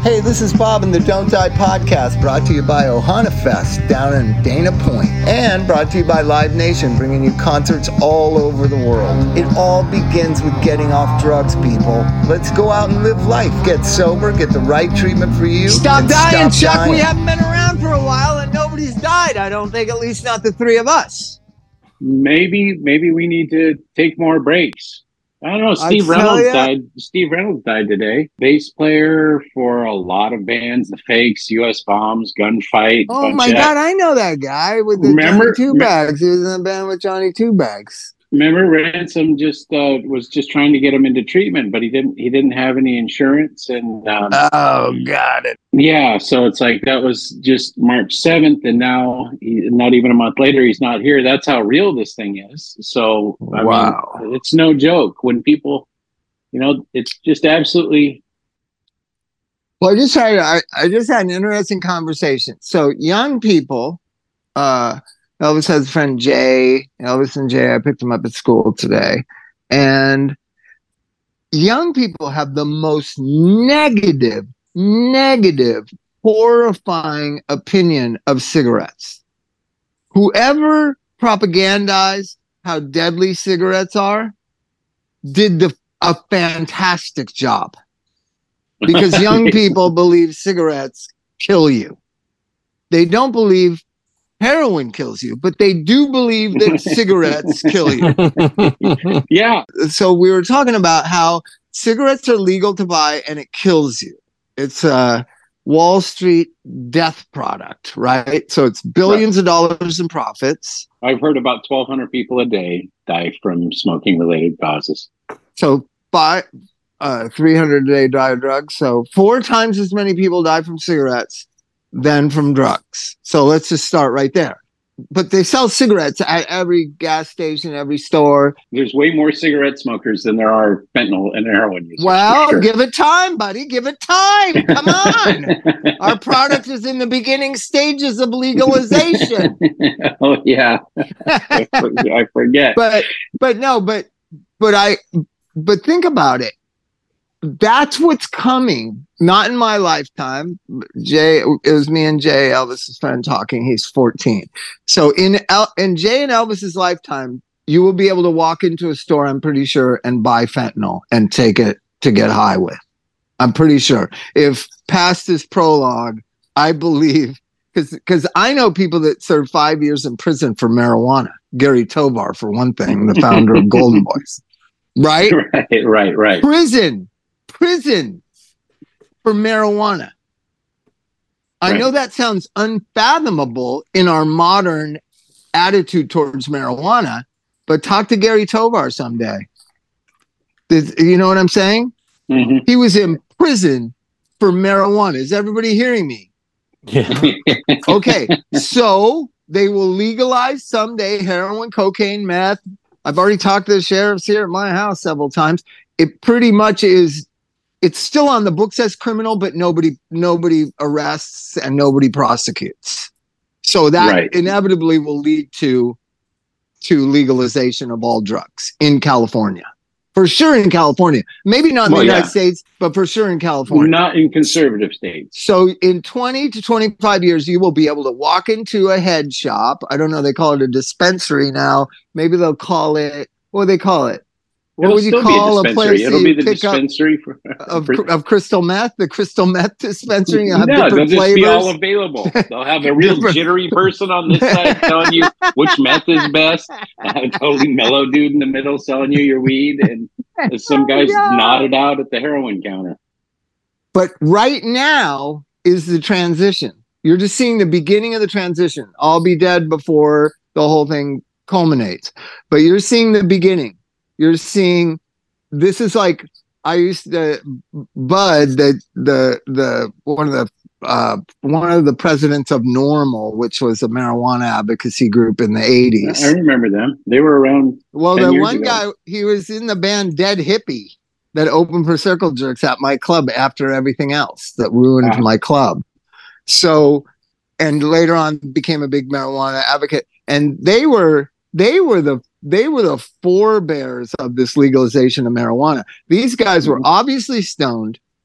Hey, this is Bob in the Don't Die podcast, brought to you by Ohana Fest down in Dana Point, and brought to you by Live Nation, bringing you concerts all over the world. It all begins with getting off drugs, people. Let's go out and live life. Get sober, get the right treatment for you. Stop dying, Chuck. We haven't been around for a while and nobody's died. I don't think, at least not the three of us. Maybe we need to take more breaks. I don't know. Steve Reynolds died. Steve Reynolds died today. Bass player for a lot of bands: The Fakes, U.S. Bombs, Gunfight. Oh my God, I know that guy with the Johnny Two Bags. He was in a band with Johnny Two Bags. Remember, Ransom was just trying to get him into treatment, but he didn't have any insurance, and got it. Yeah, so it's like that was just March 7th, and now not even a month later, he's not here. That's how real this thing is. So I mean, it's no joke when people, it's just absolutely. Well, I just had an interesting conversation. So young people, Elvis has a friend, Jay. Elvis and Jay, I picked them up at school today. And young people have the most negative, horrifying opinion of cigarettes. Whoever propagandized how deadly cigarettes are did a fantastic job. Because young people believe cigarettes kill you. They don't believe heroin kills you, but they do believe that cigarettes kill you. Yeah. So we were talking about how cigarettes are legal to buy and it kills you. It's a Wall Street death product, right? So it's billions of dollars in profits. I've heard about 1,200 people a day die from smoking related causes. So 300 a day die of drugs. So 4 times as many people die from cigarettes than from drugs. So let's just start right there. But they sell cigarettes at every gas station, every store. There's way more cigarette smokers than there are fentanyl and heroin users. Well, sure. Give it time, buddy. Give it time. Come on. Our product is in the beginning stages of legalization. Oh, yeah. I forget. But think about it. That's what's coming. Not in my lifetime. Jay, it was me and Jay, Elvis's friend, talking. He's 14. So in Jay and Elvis's lifetime, you will be able to walk into a store, I'm pretty sure, and buy fentanyl and take it to get high with. I'm pretty sure. If past this prologue, I believe, because I know people that served 5 years in prison for marijuana. Gary Tovar, for one thing, the founder of Golden Boys. Right? Right. Prison for marijuana. I know that sounds unfathomable in our modern attitude towards marijuana, but talk to Gary Tovar someday. You know what I'm saying? Mm-hmm. He was in prison for marijuana. Is everybody hearing me? Yeah. Okay, so they will legalize someday heroin, cocaine, meth. I've already talked to the sheriffs here at my house several times. It pretty much is. It's still on the books as criminal, but nobody arrests and nobody prosecutes. So that inevitably will lead to legalization of all drugs in California. For sure in California. Maybe not in the United States, but for sure in California. Not in conservative states. So in 20 to 25 years, you will be able to walk into a head shop. I don't know, they call it a dispensary now. Maybe they'll call it, what do they call it? What would you call a place? It'll be the dispensary of crystal meth, the crystal meth dispensary. No, they'll just be all available. They'll have a real jittery person on this side telling you which meth is best. A totally mellow dude in the middle selling you your weed, and some guys nodded out at the heroin counter. But right now is the transition. You're just seeing the beginning of the transition. I'll be dead before the whole thing culminates. But you're seeing the beginning. You're seeing, this is like, I used to, Bud, one of the presidents of NORML, which was a marijuana advocacy group in the 80s. I remember them. They were around. Well, the one guy, he was in the band Dead Hippie that opened for Circle Jerks at my club after everything else that ruined my club. So, and later on became a big marijuana advocate. And they were the forebears of this legalization of marijuana. These guys were obviously stoned.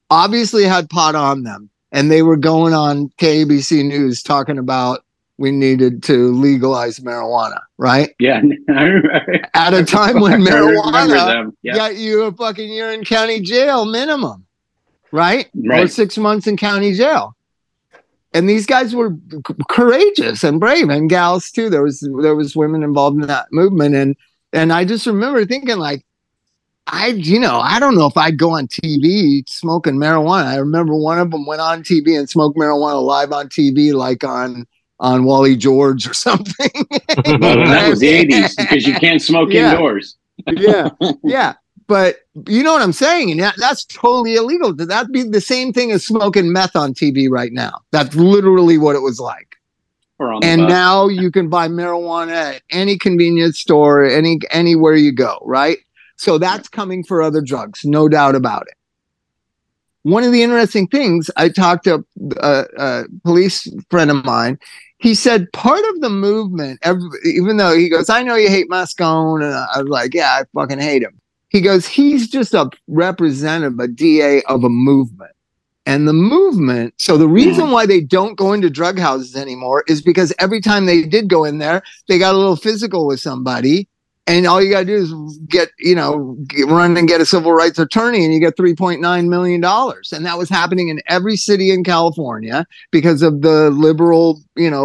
obviously had pot on them, and they were going on KABC News talking about we needed to legalize marijuana, right? Yeah. At a time when marijuana yeah. got you a fucking year in county jail minimum, right? Or 6 months in county jail. And these guys were courageous and brave, and gals too. There was women involved in that movement, and I just remember thinking, like, I don't know if I'd go on TV smoking marijuana. I remember one of them went on TV and smoked marijuana live on TV, like on Wally George or something. Well, that was the 80s, because you can't smoke indoors. Yeah. But you know what I'm saying? And that's totally illegal. That'd be the same thing as smoking meth on TV right now. That's literally what it was like. And now you can buy marijuana at any convenience store, anywhere you go, right? So that's coming for other drugs, no doubt about it. One of the interesting things, I talked to a police friend of mine. He said part of the movement, even though he goes, I know you hate Moscone, and I was like, yeah, I fucking hate him. He goes, he's just a representative, a DA of a movement. And the movement, so the reason why they don't go into drug houses anymore is because every time they did go in there, they got a little physical with somebody. And all you got to do is run and get a civil rights attorney, and you get $3.9 million. And that was happening in every city in California because of the liberal,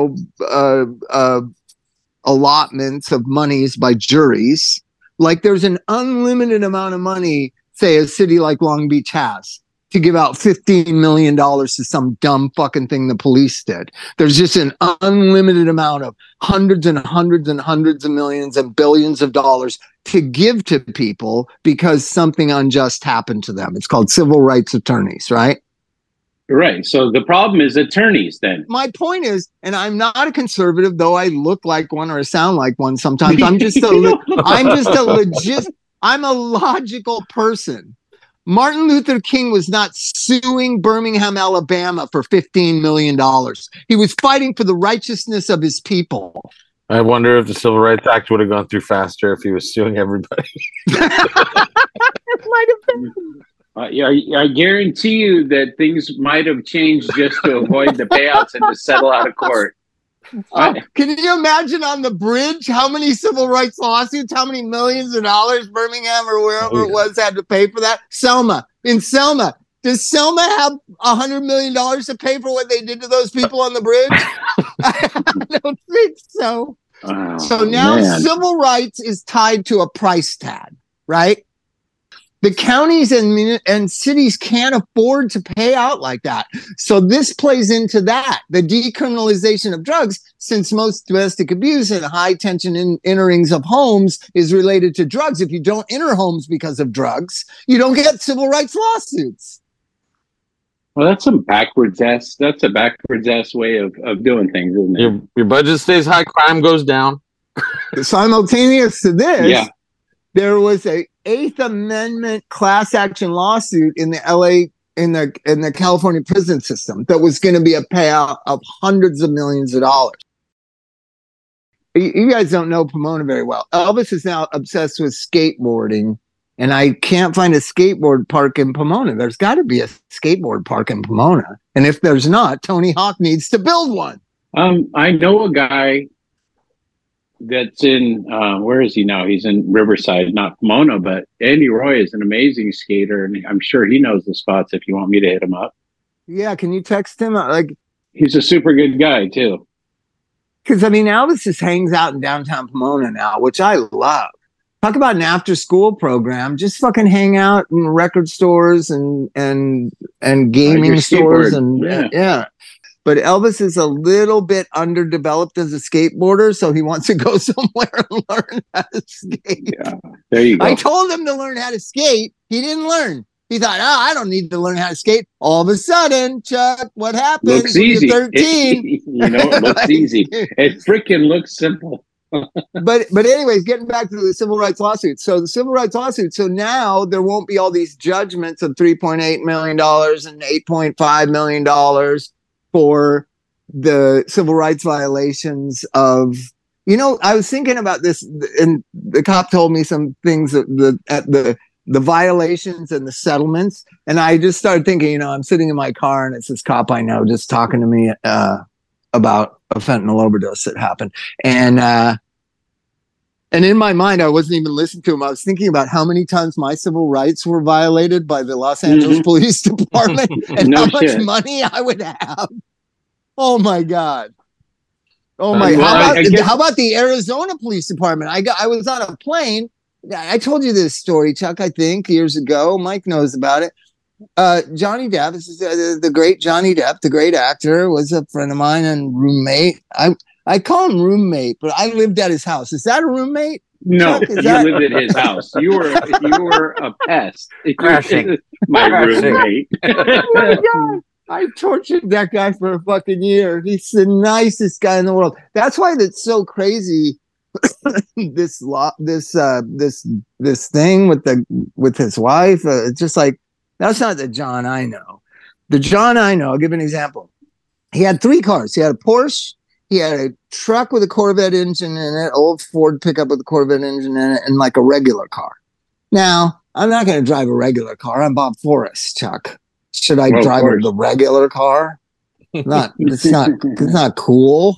allotments of monies by juries. Like, there's an unlimited amount of money, say a city like Long Beach has, to give out $15 million to some dumb fucking thing the police did. There's just an unlimited amount of hundreds and hundreds and hundreds of millions and billions of dollars to give to people because something unjust happened to them. It's called civil rights attorneys, right? Right. So the problem is attorneys then. My point is, and I'm not a conservative, though I look like one or sound like one sometimes. I'm a logical person. Martin Luther King was not suing Birmingham, Alabama for $15 million. He was fighting for the righteousness of his people. I wonder if the Civil Rights Act would have gone through faster if he was suing everybody. It might have been. I guarantee you that things might have changed just to avoid the payouts and to settle out of court. Can you imagine on the bridge how many civil rights lawsuits, how many millions of dollars Birmingham or wherever it was had to pay for that? In Selma. Does Selma have $100 million to pay for what they did to those people on the bridge? I don't think so. So now civil rights is tied to a price tag, right? The counties and cities can't afford to pay out like that. So this plays into that. The decriminalization of drugs, since most domestic abuse and high tension enterings of homes is related to drugs. If you don't enter homes because of drugs, you don't get civil rights lawsuits. Well, that's a backwards ass way of doing things, isn't it? Your budget stays high, crime goes down. Simultaneous to this, there was a 8th Amendment class action lawsuit in the LA in the California prison system that was going to be a payout of hundreds of millions of dollars. You guys don't know Pomona very well. Elvis is now obsessed with skateboarding, and I can't find a skateboard park in Pomona. There's got to be a skateboard park in Pomona. And if there's not, Tony Hawk needs to build one. I know a guy that's in, where is he now? He's in Riverside, not Pomona, but Andy Roy is an amazing skater, and I'm sure he knows the spots if you want me to hit him up. Yeah, can you text him? He's a super good guy, too. Because, Elvis just hangs out in downtown Pomona now, which I love. Talk about an after-school program. Just fucking hang out in record stores and gaming stores. Yeah. But Elvis is a little bit underdeveloped as a skateboarder, so he wants to go somewhere and learn how to skate. Yeah, there you go. I told him to learn how to skate. He didn't learn. He thought, I don't need to learn how to skate. All of a sudden, Chuck, what happens looks easy. You're 13? It looks easy. It freaking looks simple. But anyways, getting back to the civil rights lawsuit. So the civil rights lawsuit. So now there won't be all these judgments of $3.8 million and $8.5 million for the civil rights violations of, I was thinking about this, and the cop told me some things at the the violations and the settlements. And I just started thinking, I'm sitting in my car and it's this cop I know just talking to me about a fentanyl overdose that happened. And in my mind, I wasn't even listening to him. I was thinking about how many times my civil rights were violated by the Los Angeles Police Department and how much money I would have. Oh my God. Oh my! How about the Arizona Police Department? I was on a plane. I told you this story, Chuck. I think years ago. Mike knows about it. Johnny Depp, this is the great Johnny Depp, the great actor, was a friend of mine and roommate. I call him roommate, but I lived at his house. Is that a roommate? No, you lived at his house. You were a pest. Crashing. My roommate. Oh my God. I tortured that guy for a fucking year. He's the nicest guy in the world. That's why that's so crazy. this thing with his wife. It's just like, that's not the John I know. The John I know, I'll give an example. He had 3 cars. He had a Porsche. He had a truck with a Corvette engine in it, old Ford pickup with a Corvette engine in it, and like a regular car. Now, I'm not going to drive a regular car. I'm Bob Forrest, Chuck. Should I drive the regular car? It's not cool.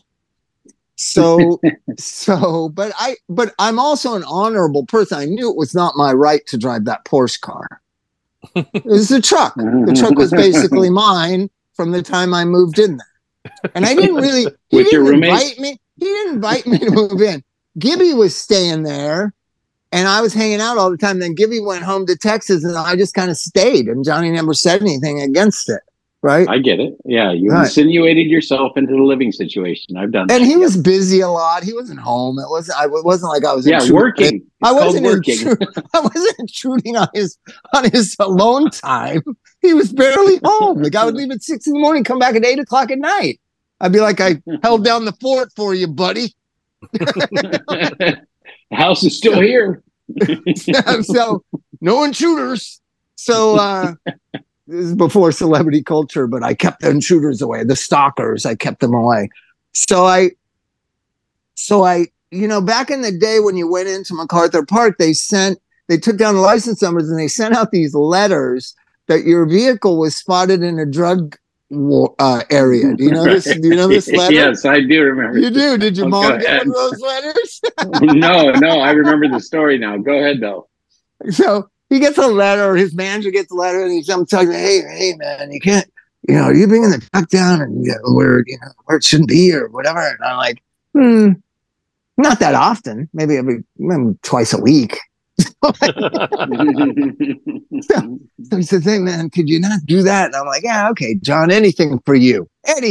But I'm also an honorable person. I knew it was not my right to drive that Porsche car. It was the truck. The truck was basically mine from the time I moved in there. And I didn't really, he didn't invite me to move in. Gibby was staying there. And I was hanging out all the time. Then Gibby went home to Texas, and I just kind of stayed. And Johnny never said anything against it, right? I get it. Yeah, you insinuated yourself into the living situation. I've done that. And he was busy a lot. He wasn't home. It wasn't like I was working. I wasn't intruding on his alone time. He was barely home. Like I would leave at 6 a.m, come back at 8 o'clock at night. I'd be like, I held down the fort for you, buddy. The house is still here. So no intruders. So this is before celebrity culture, but I kept the intruders away. The stalkers, I kept them away. So I, back in the day when you went into MacArthur Park, they took down the license numbers and they sent out these letters that your vehicle was spotted in a drug area. Do you know this? Do you know this letter? Yes, I do remember. You do? Did your mom get one of those letters? No, I remember the story now. Go ahead, though. So he gets a letter, or his manager gets a letter, and he's talking, hey, man, you can't, are you bringing the truck down and where it shouldn't be or whatever? And I'm like, not that often, maybe twice a week. So he says, hey man, could you not do that? And I'm like, yeah, okay, John, anything for you.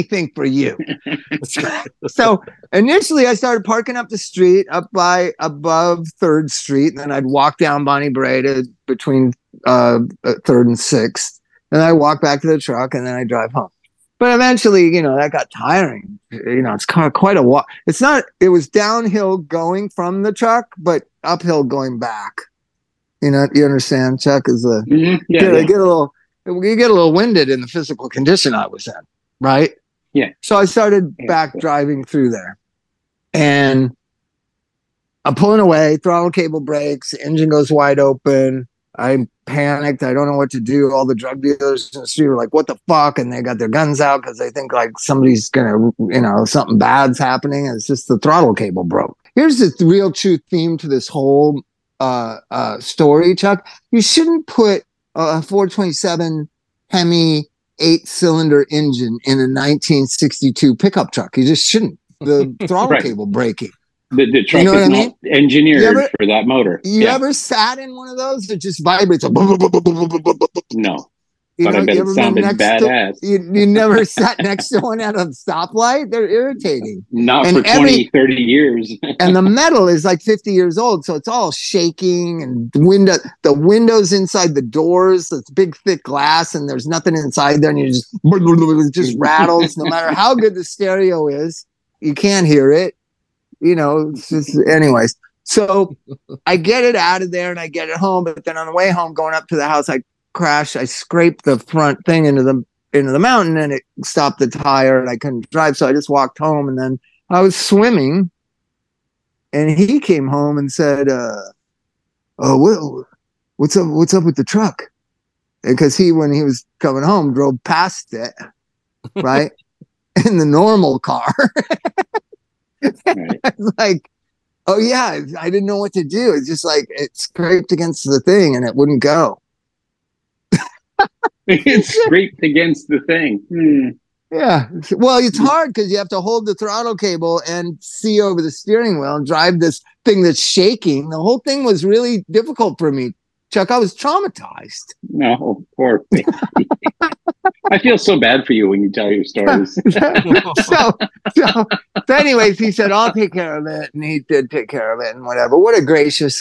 So initially I started parking up the street up by above 3rd Street, and then I'd walk down Bonnie Brae to between 3rd and 6th, and I walk back to the truck, and then I drive home. But eventually, that got tiring. It's kind of quite a walk. It was downhill going from the truck, but uphill going back. You understand? Chuck is you get a little winded in the physical condition I was in, right? Yeah. So I started back driving through there, and I'm pulling away, throttle cable breaks, engine goes wide open. I'm panicked. I don't know what to do. All the drug dealers in the street were like, what the fuck? And they got their guns out because they think like somebody's going to, something bad's happening. And it's just the throttle cable broke. Here's the real true theme to this whole story, Chuck. You shouldn't put a 427 Hemi 8-cylinder engine in a 1962 pickup truck. You just shouldn't. The throttle cable breaking. The truck is not engineered for that motor. You ever sat in one of those that just vibrates? No. But I bet it sounded badass. You never sat next to one at a stoplight? They're irritating. Not for 20, 30 years. And the metal is like 50 years old, so it's all shaking, and the windows inside the doors, it's big, thick glass, and there's nothing inside there, and it just rattles. No matter how good the stereo is, you can't hear it. It's just, anyways. So I get it out of there and I get it home, but then on the way home, going up to the house, I crashed. I scraped the front thing into the mountain, and it stopped the tire, and I couldn't drive. So I just walked home, and then I was swimming, and he came home and said, what's up with the truck? Because when he was coming home, drove past it, right? In the normal car. Right. It's like, oh yeah, I didn't know what to do. It's just like, it scraped against the thing and it wouldn't go. It scraped against the thing. Yeah. Well, it's hard because you have to hold the throttle cable and see over the steering wheel and drive this thing that's shaking. The whole thing was really difficult for me. Chuck, I was traumatized. No, poor thing. I feel so bad for you when you tell your stories. so anyways, he said, I'll take care of it. And he did take care of it and whatever. What a gracious,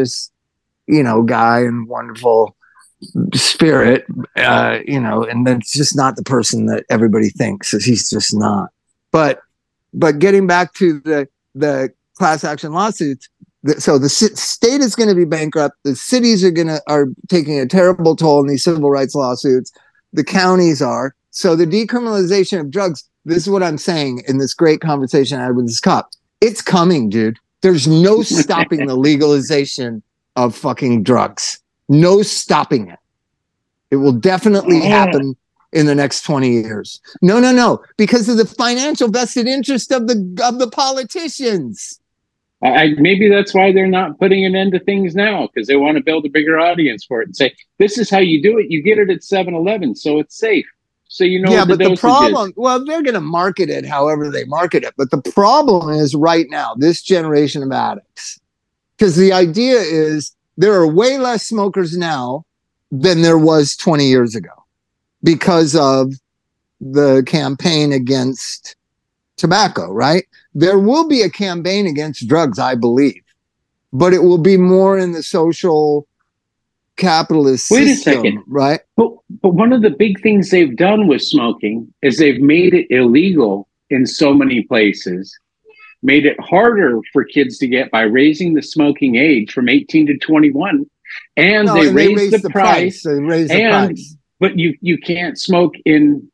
guy and wonderful spirit, and then it's just not the person that everybody thinks. He's just not. But getting back to the class action lawsuits, so the state is going to be bankrupt. The cities are taking a terrible toll in these civil rights lawsuits. The counties are. So the decriminalization of drugs, this is what I'm saying in this great conversation I had with this cop. It's coming, dude. There's no stopping the legalization of fucking drugs. No stopping it. It will definitely happen in the next 20 years. No. Because of the financial vested interest of the politicians. Maybe that's why they're not putting an end to things now, because they want to build a bigger audience for it and say, this is how you do it. You get it at 7-Eleven, so it's safe. So what the problem is. Well, they're going to market it however they market it. But the problem is right now, this generation of addicts, because the idea is there are way less smokers now than there was 20 years ago because of the campaign against tobacco, right? There will be a campaign against drugs, I believe, but it will be more in the social capitalist system. Wait a second, right? But one of the big things they've done with smoking is they've made it illegal in so many places, made it harder for kids to get by raising the smoking age from 18 to 21. And they raised the price. They raised the price. But you can't smoke in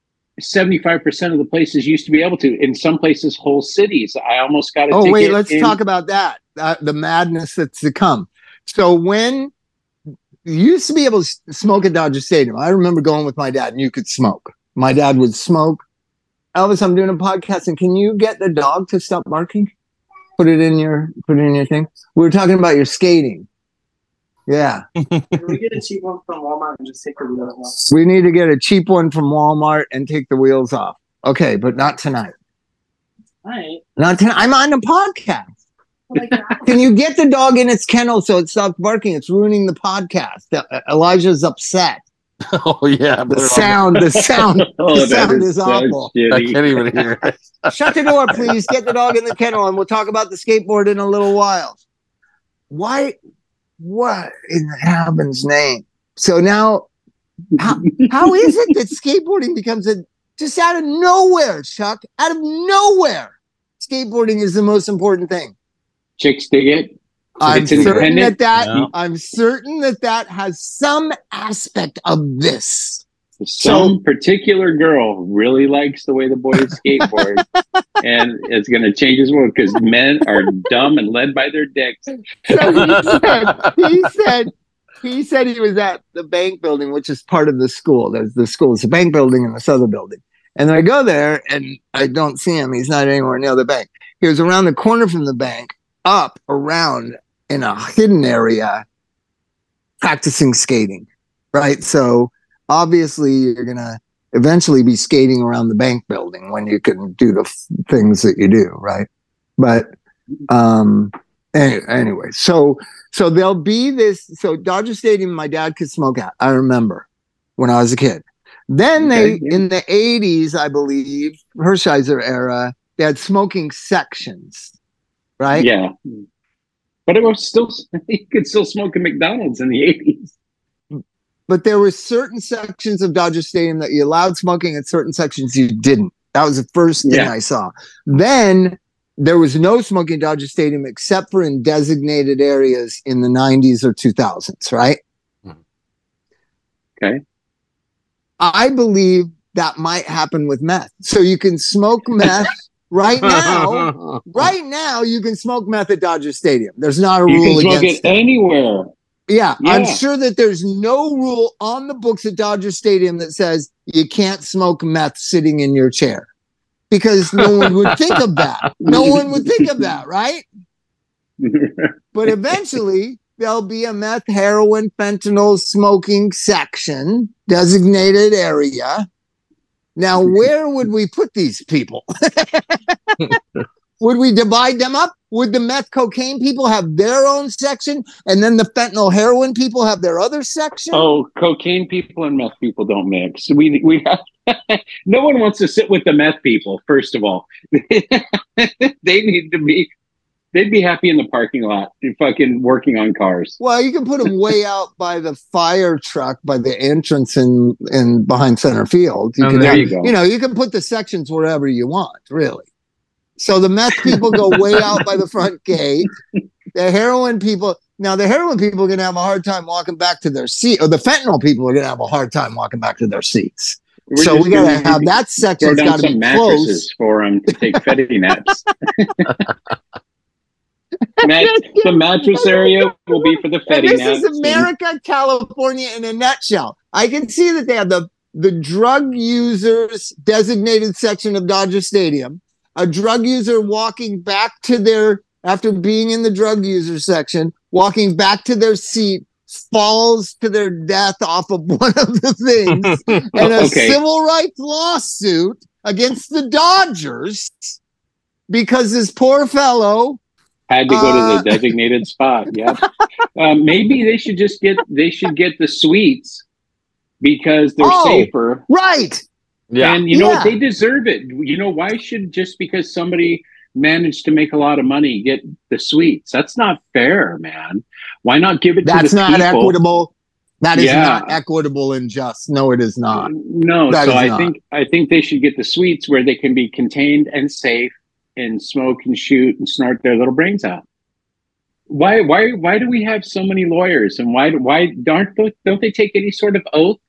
75% of the places used to be able to. In some places, whole cities. I almost got a ticket. Oh, wait, let's talk about that. The madness that's to come. So when you used to be able to smoke at Dodger Stadium, I remember going with my dad and you could smoke. My dad would smoke. Elvis, I'm doing a podcast and can you get the dog to stop barking? Put it in your thing. We were talking about your skating. Yeah. Can we get a cheap one from Walmart and just take the wheels off? We need to get a cheap one from Walmart and take the wheels off. Okay, but not tonight. All right. Not tonight. I'm on a podcast. Can you get the dog in its kennel so it stops barking? It's ruining the podcast. Elijah's upset. Oh yeah, the sound is awful. I can't even hear it. Shut the door, please. Get the dog in the kennel, and we'll talk about the skateboard in a little while. Why? What in heaven's name? So now, how is it that skateboarding becomes just out of nowhere, Chuck? Out of nowhere, skateboarding is the most important thing. Chicks dig it. I'm certain that has some aspect of this. Some particular girl really likes the way the boys skateboard, and it's going to change his world because men are dumb and led by their dicks. So he said he was at the bank building, which is part of the school. There's the school, it's a bank building and this other building. And I go there and I don't see him. He's not anywhere near the bank. He was around the corner from the bank, up around in a hidden area, practicing skating, right? So obviously you're going to eventually be skating around the bank building when you can do the things that you do, right? But anyway, so there'll be this. So Dodger Stadium, my dad could smoke at. I remember when I was a kid. Then in the 80s, I believe, Hershiser era, they had smoking sections, right? Yeah. But it was still, you could still smoke at McDonald's in the 80s. But there were certain sections of Dodger Stadium that you allowed smoking and certain sections you didn't. That was the first thing I saw. Then there was no smoking at Dodger Stadium except for in designated areas in the 90s or 2000s, right? Okay. I believe that might happen with meth. So you can smoke meth right now. Right now, you can smoke meth at Dodger Stadium. There's not a rule against it. You can smoke it anywhere. Yeah, I'm sure that there's no rule on the books at Dodger Stadium that says you can't smoke meth sitting in your chair, because no one would think of that. No one would think of that, right? But eventually there'll be a meth, heroin, fentanyl smoking section, designated area. Now, where would we put these people? Would we divide them up? Would the meth cocaine people have their own section, and then the fentanyl heroin people have their other section? Oh, cocaine people and meth people don't mix. We have no one wants to sit with the meth people. First of all, they'd be happy in the parking lot, fucking working on cars. Well, you can put them way out by the fire truck, by the entrance in behind center field. You go. You can put the sections wherever you want, really. So the meth people go way out by the front gate. The heroin people are going to have a hard time walking back to their seat, or the fentanyl people are going to have a hard time walking back to their seats. So we got to have that section. Throw down some mattresses for them to take Fetty naps. The mattress area will be for the Fetty naps. This is America, California in a nutshell. I can see that they have the drug users designated section of Dodger Stadium. A drug user walking back to after being in the drug user section, walking back to their seat, falls to their death off of one of the things, and a civil rights lawsuit against the Dodgers because this poor fellow had to go to the designated spot. Yeah, maybe they should get the suites because they're safer, right? Yeah. And you know what? They deserve it. You know, why should just because somebody managed to make a lot of money get the suites? That's not fair, man. Why not give it to the people? That's not equitable. That is not equitable and just. No, it is not. No. So I think they should get the suites where they can be contained and safe and smoke and shoot and snort their little brains out. Why do we have so many lawyers, and why don't they take any sort of oath?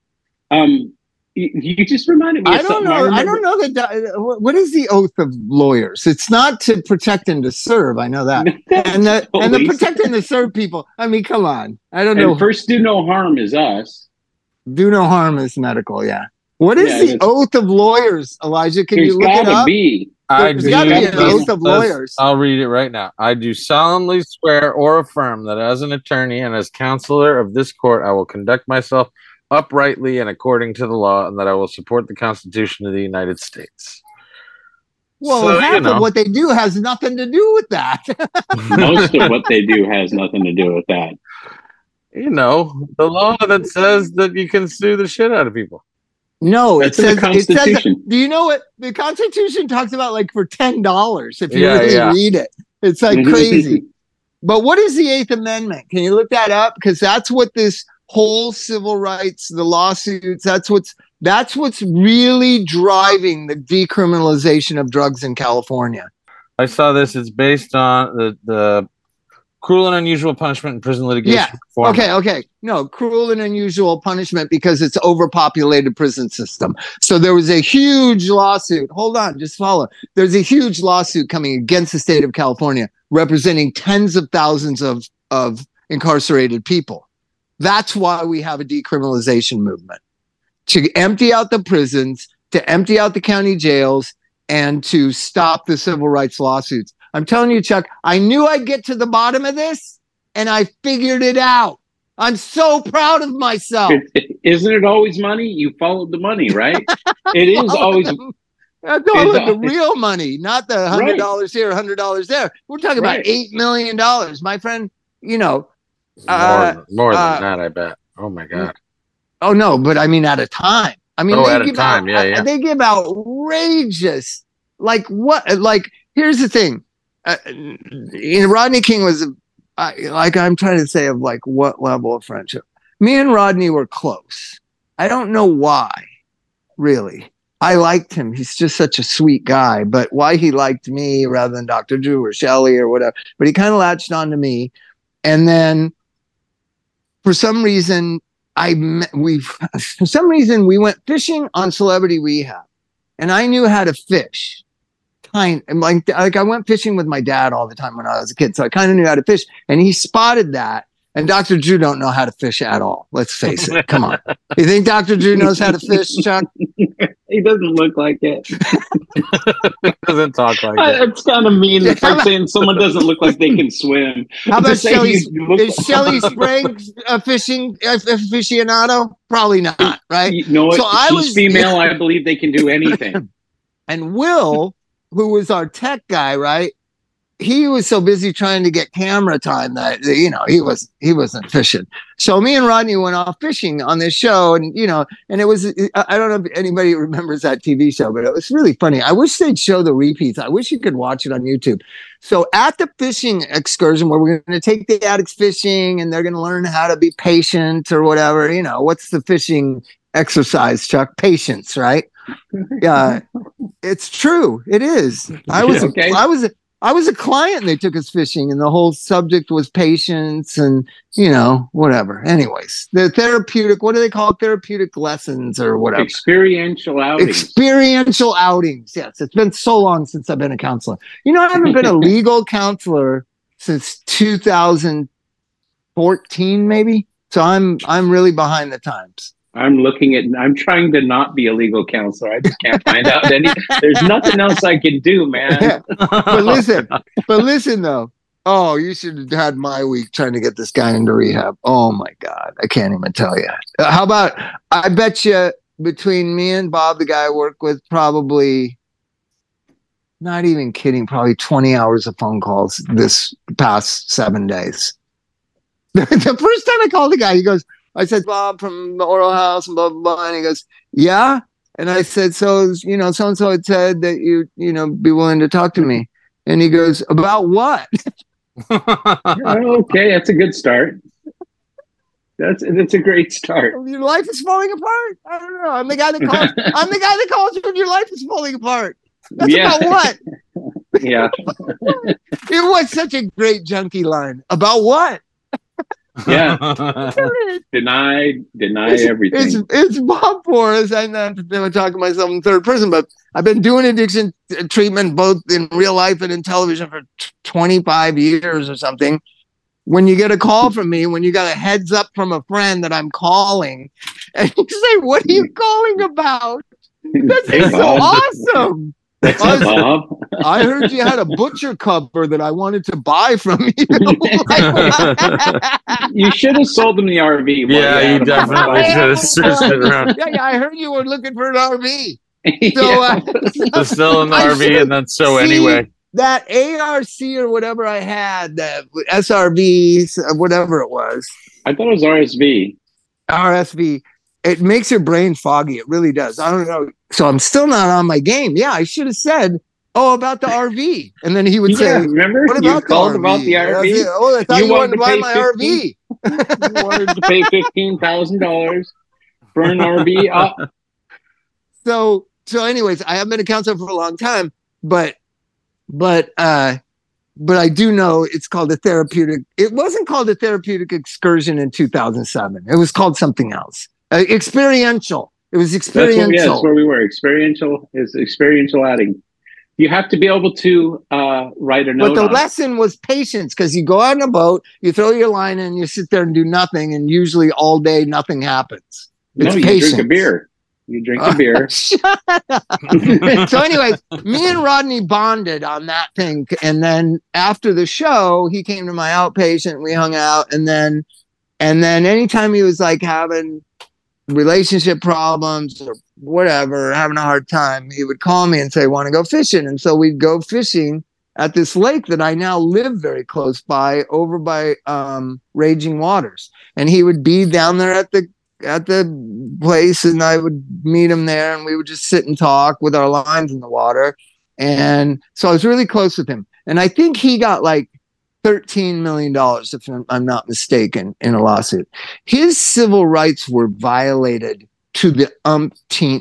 You just reminded me of something. I don't know that. What is the oath of lawyers? It's not to protect and to serve. I know that. and the protect and to serve people. I mean, come on. I don't know. First, do no harm is us. Do no harm is medical. Yeah. What is the oath of lawyers, Elijah? Can you look it up? There's got to be an oath of lawyers. I'll read it right now. I do solemnly swear or affirm that as an attorney and as counselor of this court, I will conduct myself uprightly and according to the law, and that I will support the Constitution of the United States. Well, half of what they do has nothing to do with that. Most of what they do has nothing to do with that. You know, the law that says that you can sue the shit out of people. No, it says, do you know what the Constitution talks about? Like for $10, if you really read it, it's like crazy. But what is the Eighth Amendment? Can you look that up? Because that's what this whole civil rights, the lawsuits, that's what's really driving the decriminalization of drugs in California. I saw this. It's based on the cruel and unusual punishment in prison litigation. Yeah. Okay. No, cruel and unusual punishment because it's overpopulated prison system. So there was a huge lawsuit. Hold on, just follow. There's a huge lawsuit coming against the state of California representing tens of thousands of incarcerated people. That's why we have a decriminalization movement, to empty out the prisons, to empty out the county jails, and to stop the civil rights lawsuits. I'm telling you, Chuck, I knew I'd get to the bottom of this, and I figured it out. I'm so proud of myself. Isn't it always money? You followed the money, right? It is always. The real money, not the $100 here, $100 there. We're talking about $8 million, my friend. You know, more than that, I bet. Oh my God. Oh no, but I mean at a time. I mean, they give outrageous. Like what? Like here's the thing. Rodney King was I'm trying to say of like what level of friendship. Me and Rodney were close. I don't know why, really. I liked him. He's just such a sweet guy. But why he liked me rather than Dr. Drew or Shelley or whatever. But he kind of latched on to me. And then for some reason, we went fishing on Celebrity Rehab. And I knew how to fish. Like I went fishing with my dad all the time when I was a kid. So I kind of knew how to fish. And he spotted that. And Dr. Drew don't know how to fish at all. Let's face it. Come on. You think Dr. Drew knows how to fish, Chuck? He doesn't look like it. Doesn't talk like that. It's kind of mean. It's like saying someone doesn't look like they can swim. How about Shelley? Is Shelley Sprague a fishing aficionado? Probably not, right? You know what? So she's female. I believe they can do anything. And Will, who was our tech guy, right? He was so busy trying to get camera time that, you know, he wasn't fishing. So me and Rodney went off fishing on this show, and, you know, and it was, I don't know if anybody remembers that TV show, but it was really funny. I wish they'd show the repeats. I wish you could watch it on YouTube. So at the fishing excursion where we're going to take the addicts fishing and they're going to learn how to be patient or whatever, you know, what's the fishing exercise, Chuck? Patience, right? Yeah, it's true. It is. I was a client and they took us fishing and the whole subject was patience and, you know, whatever. Anyways, the therapeutic, what do they call it? Therapeutic lessons or whatever. Experiential outings. Experiential outings. Yes. It's been so long since I've been a counselor. You know, I haven't been a legal counselor since 2014, maybe. So I'm really behind the times. I'm trying to not be a legal counselor. I just can't find out there's nothing else I can do, man. But listen though. Oh, you should have had my week trying to get this guy into rehab. Oh my God. I can't even tell you. How about, I bet you between me and Bob, the guy I work with, probably, not even kidding, probably 20 hours of phone calls this past 7 days. The first time I called the guy, he goes, I said, Bob from the Oral House and blah, blah, blah. And he goes, yeah. And I said, so, you know, so-and-so had said that you know, be willing to talk to me. And he goes, about what? Okay. That's a good start. That's a great start. Your life is falling apart. I don't know. I'm the guy that calls you when your life is falling apart. That's about what? Yeah. It was such a great junkie line. About what? Yeah. Deny everything. It's Bob Forrest. I'm talking to myself in third person, but I've been doing addiction treatment both in real life and in television for 25 years or something. When you get a call from me, when you got a heads up from a friend that I'm calling, and you say, what are you calling about? That's so awesome. Bob. I heard you had a butcher cover that I wanted to buy from you. You should have sold him the RV. Yeah, you definitely should have searched it around. Yeah, I heard you were looking for an RV. So, There's still an RV, and that's so anyway. That ARC or whatever I had, that SRV, whatever it was. I thought it was RSV. RSV. It makes your brain foggy. It really does. I don't know. So I'm still not on my game. Yeah, I should have said, oh, about the RV. And then he would say, remember? What about you called about the RV? I thought you wanted to buy my RV. You wanted to pay $15,000 for an RV. So anyways, I haven't been a counselor for a long time, but I do know it's called a therapeutic. It wasn't called a therapeutic excursion in 2007. It was called something else. Experiential. It was experiential. That's where we were. Experiential is experiential adding. You have to be able to write a note. But the lesson was patience, because you go out in a boat, you throw your line in, you sit there and do nothing, and usually all day nothing happens. It's patience. Drink a beer. You drink a beer. Shut up. So anyways, me and Rodney bonded on that thing. And then after the show, he came to my outpatient. We hung out. And then anytime he was like having relationship problems or whatever, having a hard time, he would call me and say, want to go fishing? And so we'd go fishing at this lake that I now live very close by, over by Raging Waters. And he would be down there at the place, and I would meet him there, and we would just sit and talk with our lines in the water. And so I was really close with him. And I think he got like $13 million, if I'm not mistaken, in a lawsuit. His civil rights were violated to the umpteenth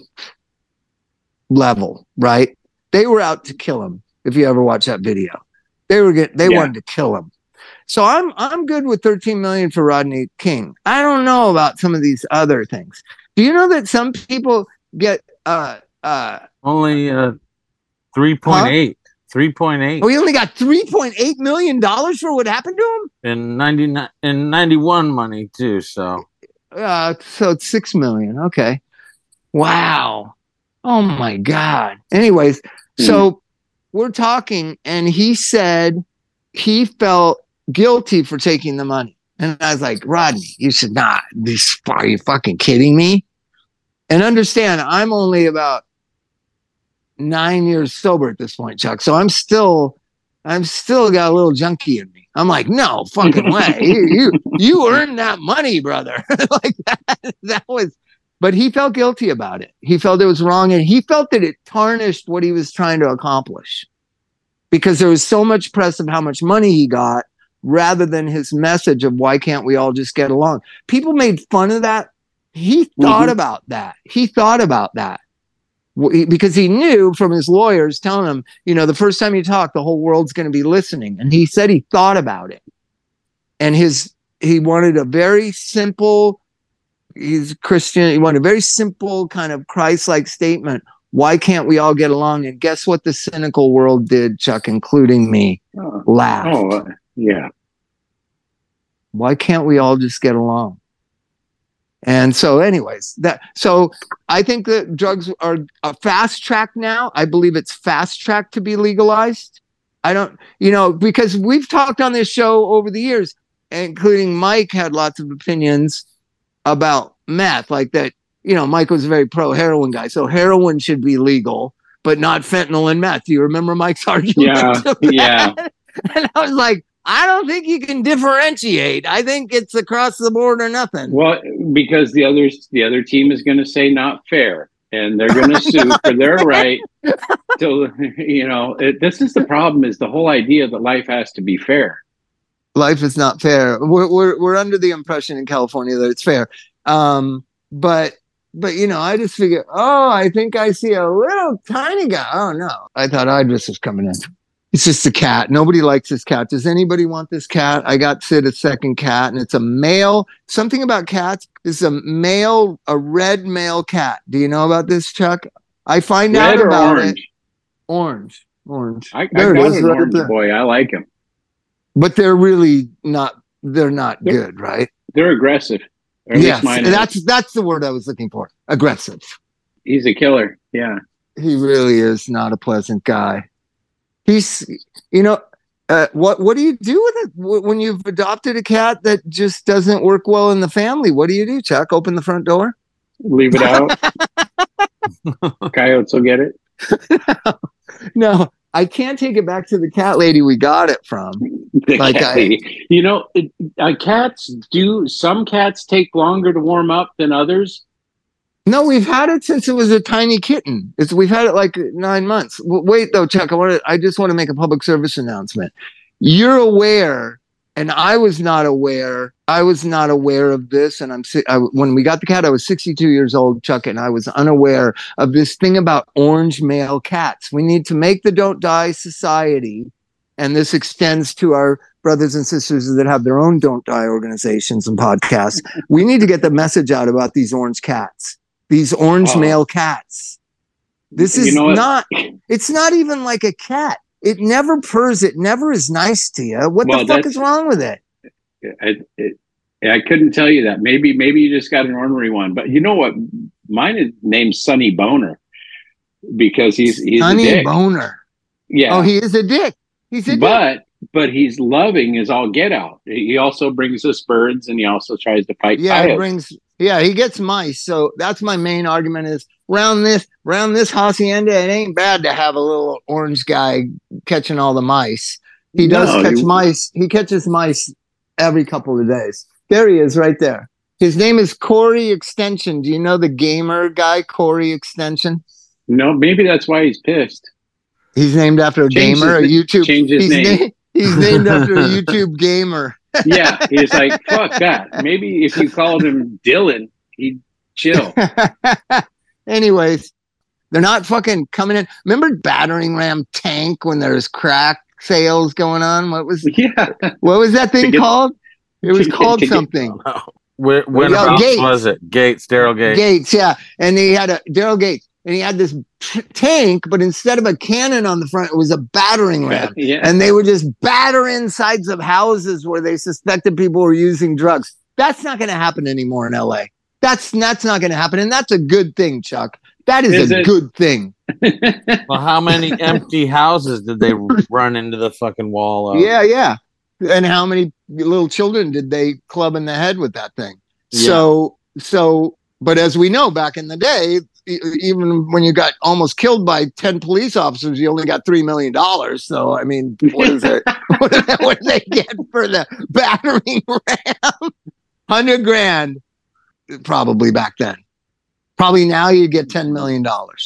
level, right? They were out to kill him. If you ever watch that video, they wanted to kill him. So I'm good with 13 million for Rodney King. I don't know about some of these other things. Do you know that some people get only 3.8? 3.8. Oh, he only got $3.8 million for what happened to him in 91 money too. So it's $6 million. Okay. Wow. Oh my God. Anyways, so we're talking, and he said he felt guilty for taking the money, and I was like, Rodney, you should not. Are you fucking kidding me? And understand, I'm only about 9 years sober at this point, Chuck. So I'm still got a little junkie in me. I'm like, no fucking way. You earned that money, brother. Like that was, but he felt guilty about it. He felt it was wrong, and he felt that it tarnished what he was trying to accomplish, because there was so much press of how much money he got rather than his message of why can't we all just get along. People made fun of that. He thought about that. Because he knew from his lawyers telling him, the first time you talk, the whole world's going to be listening. And he said he thought about it. And he wanted a very simple, he's Christian, he wanted a very simple kind of Christ-like statement. Why can't we all get along? And guess what the cynical world did, Chuck, including me? Laughed. Oh, yeah. Why can't we all just get along? And so anyways, so I think that drugs are a fast track now. I believe it's fast track to be legalized. I don't, because we've talked on this show over the years, including Mike had lots of opinions about meth, like that, Mike was a very pro heroin guy. So heroin should be legal, but not fentanyl and meth. Do you remember Mike's argument? Yeah. And I was like, I don't think you can differentiate. I think it's across the board or nothing. Well, because the other team is going to say not fair, and they're going to sue for their right. So, this is the problem: is the whole idea that life has to be fair. Life is not fair. We're under the impression in California that it's fair, but I just figure, I think I see a little tiny guy. Oh no, I thought Idris was coming in. It's just a cat. Nobody likes this cat. Does anybody want this cat? I got Sid a second cat, and it's a male. Something about cats is a red male cat. Do you know about this, Chuck? I find out about it. Orange. I got an orange boy. I like him. But they're really not. They're not good, right? They're aggressive. Yes, that's the word I was looking for. Aggressive. He's a killer. Yeah. He really is not a pleasant guy. He's, what do you do with it when you've adopted a cat that just doesn't work well in the family? What do you do, Chuck? Open the front door? Leave it out. Coyotes will get it. No, I can't take it back to the cat lady we got it from. Cats do. Some cats take longer to warm up than others. No, we've had it since it was a tiny kitten. We've had it like 9 months. Wait, though, Chuck, I just want to make a public service announcement. You're aware, and I was not aware. I was not aware of this, and when we got the cat, I was 62 years old, Chuck, and I was unaware of this thing about orange male cats. We need to make the Don't Die Society, and this extends to our brothers and sisters that have their own Don't Die organizations and podcasts. We need to get the message out about these orange cats. These orange male cats. This is it's not even like a cat. It never purrs. It never is nice to you. What the fuck is wrong with it? I couldn't tell you that. Maybe you just got an ornery one. But you know what? Mine is named Sonny Boner because he's Sonny a dick. Boner. Yeah. Oh, he is a dick. He's a dick. But he's loving as all get out. He also brings us birds, and he also tries to fight coyotes. He gets mice. So that's my main argument is around this hacienda, it ain't bad to have a little orange guy catching all the mice. He does catch mice. He catches mice every couple of days. There he is right there. His name is Corey Extension. Do you know the gamer guy, Corey Extension? No, maybe that's why he's pissed. He's named after a gamer, a YouTube. Change his name. He's named after a YouTube gamer. Yeah, he's like, fuck that. Maybe if you called him Dylan, he'd chill. Anyways, they're not fucking coming in. Remember Battering Ram Tank when there's crack sales going on? What was that thing called? It was called something. When was it? Gates, Daryl Gates. Gates, yeah. And he had Daryl Gates. and he had this tank, but instead of a cannon on the front, it was a battering ram. Yeah. And they would just batter insides of houses where they suspected people were using drugs. That's not going to happen anymore in LA. That's not going to happen. And that's a good thing, Chuck. That is a good thing. Well, how many empty houses did they run into the fucking wall of? Yeah. And how many little children did they club in the head with that thing? Yeah. So, but as we know, back in the day, even when you got almost killed by 10 police officers, you only got $3 million. So, I mean, what is it? what do they get for the battering ram? $100,000, probably back then. Probably now you get $10 million.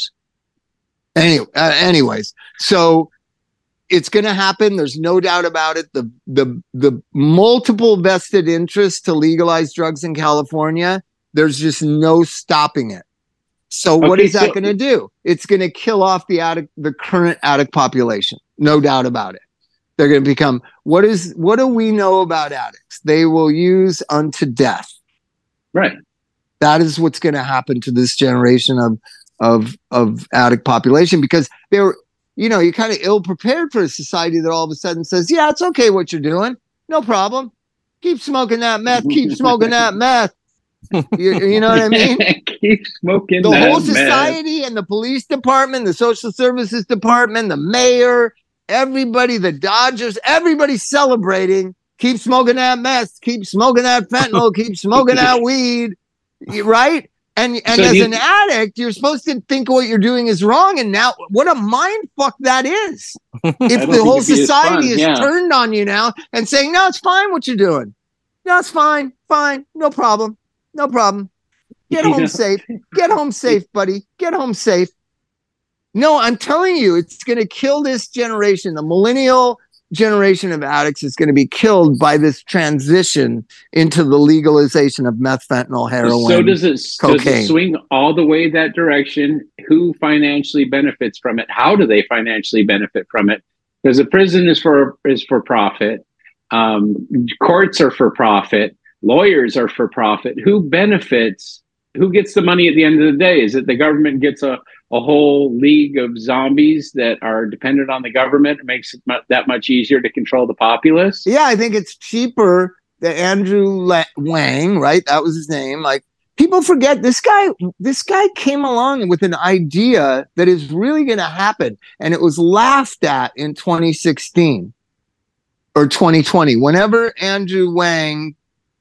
Anyways, so it's going to happen. There's no doubt about it. The multiple vested interests to legalize drugs in California, there's just no stopping it. So what is that going to do? It's going to kill off the current addict population. No doubt about it. They're going to become, what do we know about addicts? They will use unto death. Right. That is what's going to happen to this generation of addict population, because they're, you're kind of ill prepared for a society that all of a sudden says, yeah, it's okay what you're doing. No problem. Keep smoking that meth. Keep smoking that meth. You know what I mean? Keep smoking the that whole society, and the police department, the social services department, the mayor, everybody, the Dodgers, everybody's celebrating. Keep smoking that meth. Keep smoking that fentanyl. Keep smoking that weed. Right? And so as an addict, you're supposed to think what you're doing is wrong. And now, what a mind fuck that is. If the whole society is turned on you now and saying, no, it's fine what you're doing. No, it's fine. Fine. No problem. No problem. Get home safe. Get home safe, buddy. Get home safe. No, I'm telling you, it's going to kill this generation. The millennial generation of addicts is going to be killed by this transition into the legalization of meth, fentanyl, heroin, so does it swing all the way that direction? Who financially benefits from it? How do they financially benefit from it? Because the prison is for profit. Courts are for profit. Lawyers are for profit. Who benefits? Who gets the money at the end of the day? Is it the government gets a whole league of zombies that are dependent on the government? It makes it that much easier to control the populace? Yeah, I think it's cheaper. The Andrew Wang, right? That was his name. Like, people forget this guy came along with an idea that is really going to happen. And it was laughed at in 2016 or 2020. Whenever Andrew Wang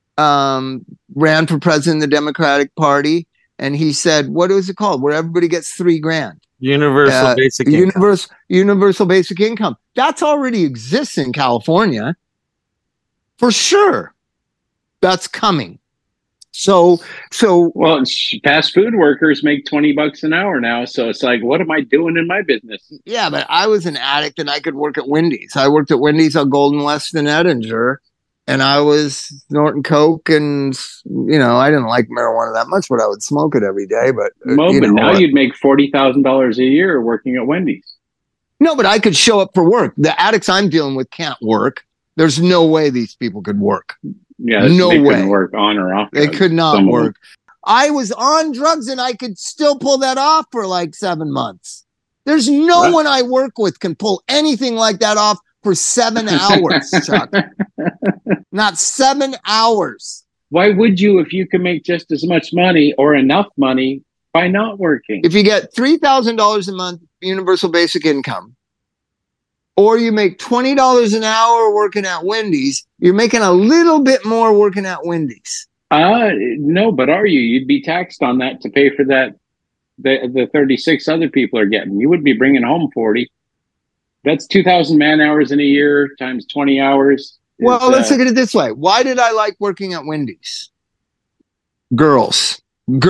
ran for president of the Democratic Party, and he said, what is it called? Where everybody gets $3,000. Universal basic income. Universal basic income. That's already exists in California. For sure. That's coming. So well, fast food workers make $20 an hour now. So it's like, what am I doing in my business? Yeah, but I was an addict and I could work at Wendy's. I worked at Wendy's on Golden West and Edinger. And I was snorting coke, and I didn't like marijuana that much, but I would smoke it every day. But now you'd make $40,000 a year working at Wendy's. No, but I could show up for work. The addicts I'm dealing with can't work. There's no way these people could work. Yeah, no way. Couldn't work on or off. They could not work. I was on drugs, and I could still pull that off for like 7 months. There's no one I work with can pull anything like that off for 7 hours, Chuck. Not 7 hours. Why would you, if you can make just as much money or enough money by not working? If you get $3,000 a month universal basic income, or you make $20 an hour working at Wendy's, you're making a little bit more working at Wendy's. No, but are you? You'd be taxed on that to pay for that. The 36 other people are getting. You would be bringing home 40. That's 2,000 man hours in a year times 20 hours. Well, let's look at it this way. Why did I like working at Wendy's? Girls ate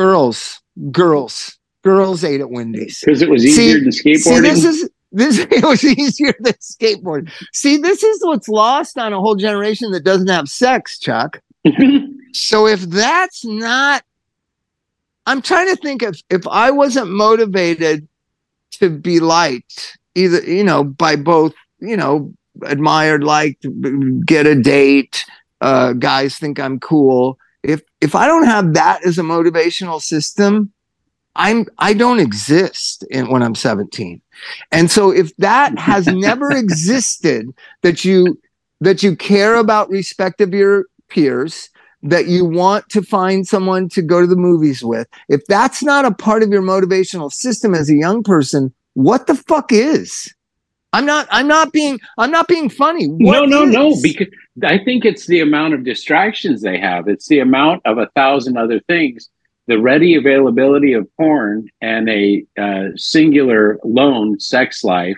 at Wendy's. Because it was easier than skateboarding? It was easier than skateboarding. See, this is what's lost on a whole generation that doesn't have sex, Chuck. So if that's not, I'm trying to think if I wasn't motivated to be liked, either, by both, admired, liked, get a date, guys think I'm cool. If I don't have that as a motivational system, I don't exist when I'm 17. And so if that has never existed, that you care about respect of your peers, that you want to find someone to go to the movies with, if that's not a part of your motivational system as a young person, what the fuck is? I'm not being funny. No, because I think it's the amount of distractions they have. It's the amount of 1,000 other things. The ready availability of porn and a singular lone sex life,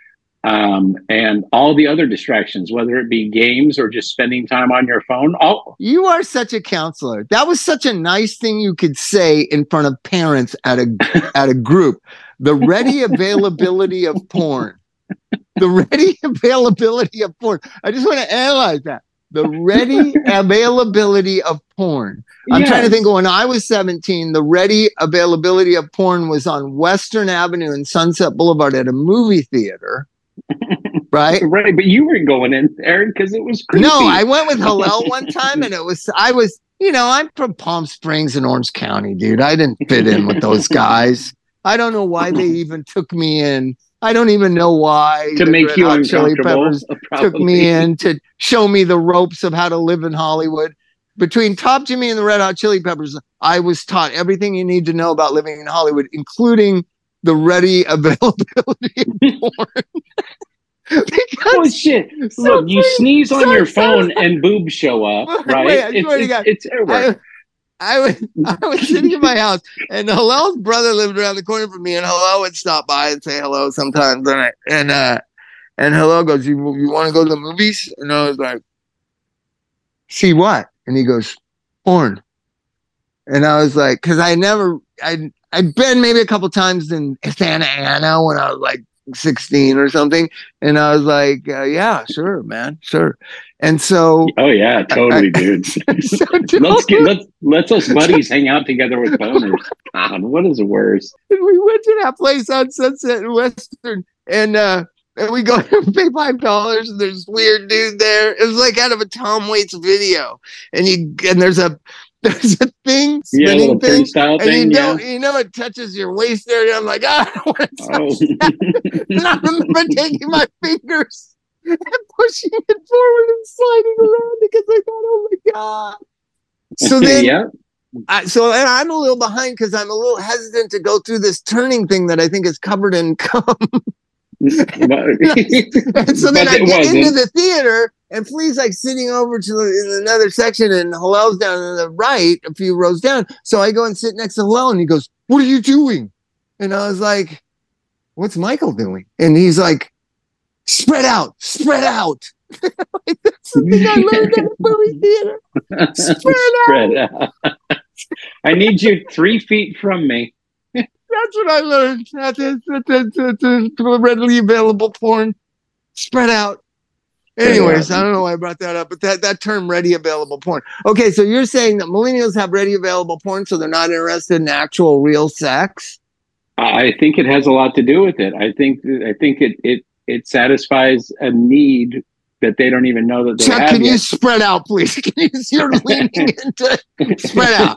and all the other distractions, whether it be games or just spending time on your phone. You are such a counselor. That was such a nice thing you could say in front of parents at a group. The ready availability of porn. The ready availability of porn. I just want to analyze that. The ready availability of porn. I'm trying to think of when I was 17, the ready availability of porn was on Western Avenue and Sunset Boulevard at a movie theater. Right? Right. But you weren't going in there because it was creepy. No, I went with Hillel one time and I'm from Palm Springs in Orange County, dude. I didn't fit in with those guys. I don't know why they even took me in. I don't even know why. To make you uncomfortable. Took me in to show me the ropes of how to live in Hollywood. Between Top Jimmy and the Red Hot Chili Peppers, I was taught everything you need to know about living in Hollywood, including the ready availability of porn. Oh shit! Look, you sneeze on your phone and boobs show up, right? Wait, it's everywhere. I was sitting in my house, and Hillel's brother lived around the corner from me, and Hillel would stop by and say hello sometimes. And Hillel goes, "You want to go to the movies?" And I was like, "See what?" And he goes, "Porn." And I was like, because I'd been maybe a couple times in Santa Ana when I was like 16 or something, and I was like, "Yeah, sure, man, sure." And so, oh yeah, totally, dude. So let's us buddies hang out together with boners. God, what is worse? And we went to that place on Sunset and Western, and we go to pay $5, and there's this weird dude there. It was like out of a Tom Waits video, and there's a thing, spinning thing, and it touches your waist area. I'm like, I don't want to touch that. And I remember taking my fingers and pushing it forward and sliding around because I thought, oh my God. So then, and I'm a little behind because I'm a little hesitant to go through this turning thing that I think is covered in cum. And so then I get into the theater, and Flea's like sitting over in another section, and Hillel's down on the right, a few rows down. So I go and sit next to Hillel, and he goes, "What are you doing?" And I was like, "What's Michael doing?" And he's like, Spread out. Like, that's something I learned at a movie theater. Spread out. I need you 3 feet from me. That's what I learned. That's readily available porn. Spread out. Anyways, I don't know why I brought that up, but that term, ready available porn. Okay, so you're saying that millennials have ready available porn, so they're not interested in actual real sex? I think it has a lot to do with it. I think it satisfies a need that they don't even know that they Chuck, have. Can you spread out, please? You're leaning into spread out.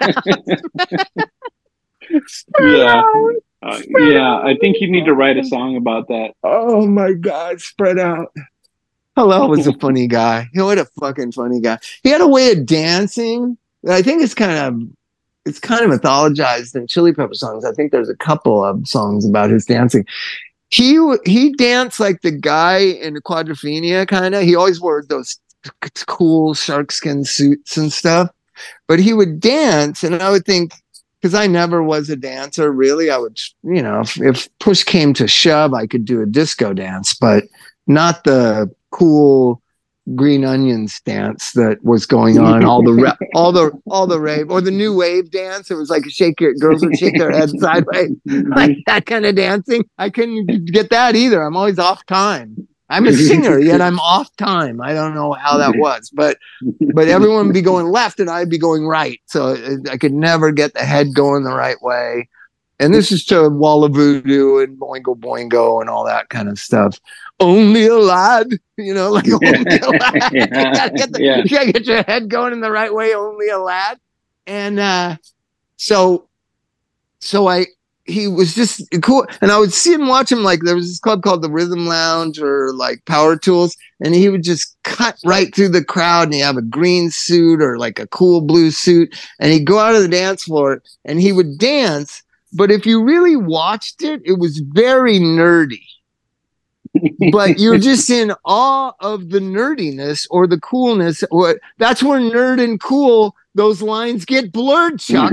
I think you need to write a song about that. Oh my God, spread out. Hillel was a funny guy. What a fucking funny guy. He had a way of dancing that I think it's kind of mythologized in Chili Pepper songs. I think there's a couple of songs about his dancing. He danced like the guy in Quadrophenia, kind of. He always wore those cool sharkskin suits and stuff. But he would dance, and I would think, because I never was a dancer, really, I would, if push came to shove, I could do a disco dance, but not the cool Green Onions dance that was going on, all the rave, or the new wave dance. It was like girls would shake their heads sideways, like that kind of dancing. I couldn't get that either. I'm always off time. I'm a singer, yet I'm off time. I don't know how that was, but everyone would be going left and I'd be going right. So I could never get the head going the right way. And this is to Walla Voodoo and Boingo Boingo and all that kind of stuff. Only a lad, like only a lad. You gotta get your head going in the right way. Only a lad. And so he was just cool. And I would see him watch him, like there was this club called the Rhythm Lounge or like Power Tools. And he would just cut right through the crowd and he'd have a green suit or like a cool blue suit. And he'd go out of the dance floor and he would dance. But if you really watched it, it was very nerdy. But you're just in awe of the nerdiness or the coolness. That's where nerd and cool, those lines get blurred, Chuck.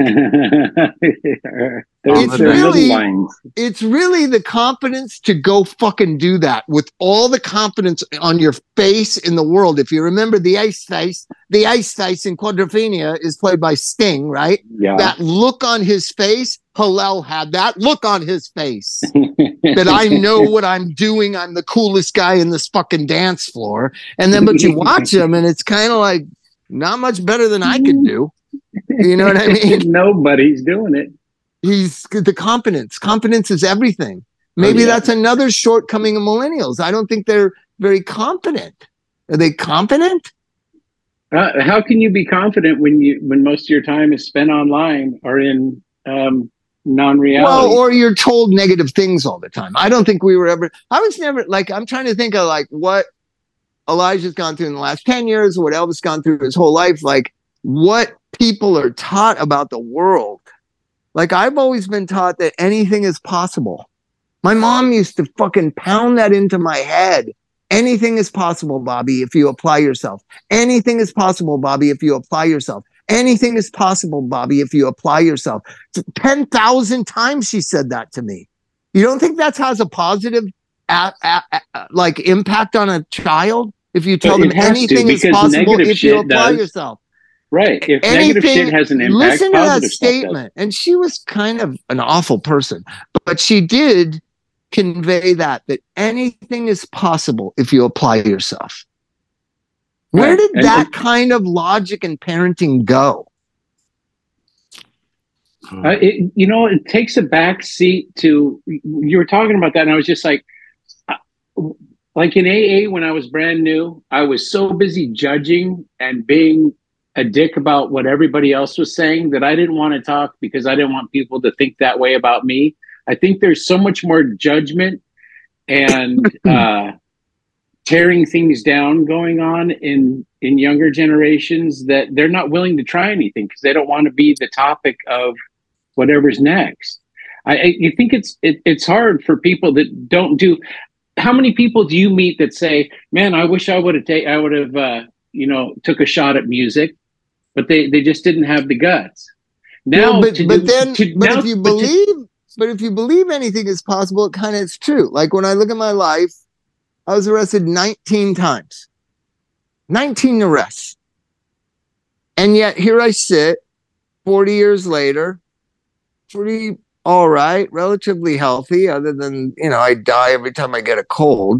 It's really the confidence to go fucking do that with all the confidence on your face in the world. If you remember the ice face in Quadrophenia is played by Sting, right? Yeah. That look on his face, Hillel had that look on his face that I know what I'm doing. I'm the coolest guy in this fucking dance floor. And then, but you watch him and it's kind of like not much better than I could do. You know what I mean? Nobody's doing it. He's the confidence. Confidence is everything. Maybe that's another shortcoming of millennials. I don't think they're very confident. Are they confident? How can you be confident when most of your time is spent online or in non-reality? Well, or you're told negative things all the time. I don't think we were ever. I was never like. I'm trying to think of like what Elijah's gone through in the last 10 years, or what Elvis gone through his whole life. Like what people are taught about the world. Like, I've always been taught that anything is possible. My mom used to fucking pound that into my head. Anything is possible, Bobby, if you apply yourself. Anything is possible, Bobby, if you apply yourself. Anything is possible, Bobby, if you apply yourself. 10,000 times she said that to me. You don't think that has a positive like impact on a child? If you tell them anything is possible if you apply yourself. Right. If negative shit has an impact, listen to that statement. And she was kind of an awful person, but she did convey that anything is possible if you apply yourself. Where did that kind of logic and parenting go? It takes a back seat to, you were talking about that, and I was just like in AA when I was brand new, I was so busy judging and being a dick about what everybody else was saying that I didn't want to talk because I didn't want people to think that way about me. I think there's so much more judgment and tearing things down going on in younger generations that they're not willing to try anything because they don't want to be the topic of whatever's next. You think it's hard for people that don't do. How many people do you meet that say, "Man, I wish I would have took a shot at music," but they just didn't have the guts. Now, if you believe anything is possible, it kind of is true. Like when I look at my life, I was arrested 19 times. 19 arrests. And yet here I sit 40 years later, pretty all right, relatively healthy, other than, I die every time I get a cold.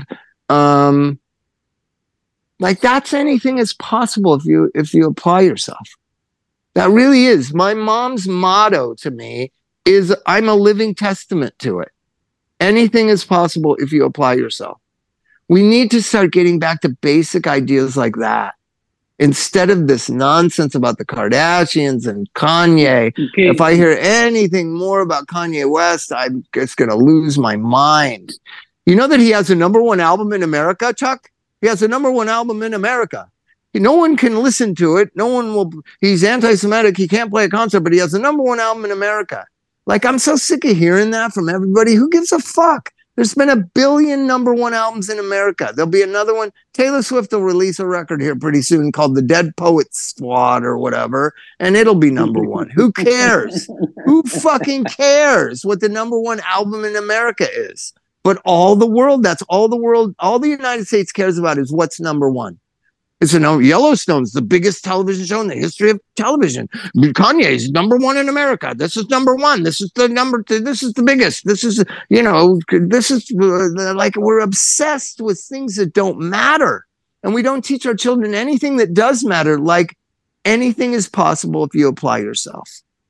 Like that's anything is possible if you apply yourself. That really is. My mom's motto to me is I'm a living testament to it. Anything is possible if you apply yourself. We need to start getting back to basic ideas like that. Instead of this nonsense about the Kardashians and Kanye. Okay. If I hear anything more about Kanye West, I'm just going to lose my mind. You know that he has a #1 album in America, Chuck? He has a #1 album in America. No one can listen to it. No one will. He's anti-Semitic. He can't play a concert, but he has a #1 album in America. Like, I'm so sick of hearing that from everybody. Who gives a fuck? There's been 1 billion #1 albums in America. There'll be another one. Taylor Swift will release a record here pretty soon called the Dead Poets Squad or whatever, and it'll be #1. Who cares? Who fucking cares what the #1 album in America is? But all the world, all the United States cares about is what's #1. It's Yellowstone's the biggest television show in the history of television. Kanye's #1 in America. This is #1. This is the this is the biggest. This is, this is like we're obsessed with things that don't matter. And we don't teach our children anything that does matter. Like anything is possible if you apply yourself.